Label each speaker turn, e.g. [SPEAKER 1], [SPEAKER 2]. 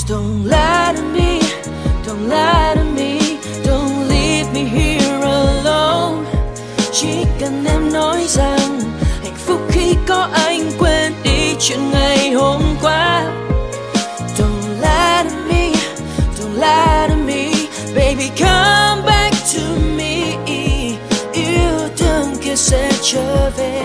[SPEAKER 1] Don't lie to me, don't lie to me, don't leave me here alone. Chỉ cần em nói rằng hạnh phúc khi có anh, quên đi chuyện ngày hôm qua. Don't lie to me, don't lie to me, baby come back to me. Yêu thương kia sẽ trở về.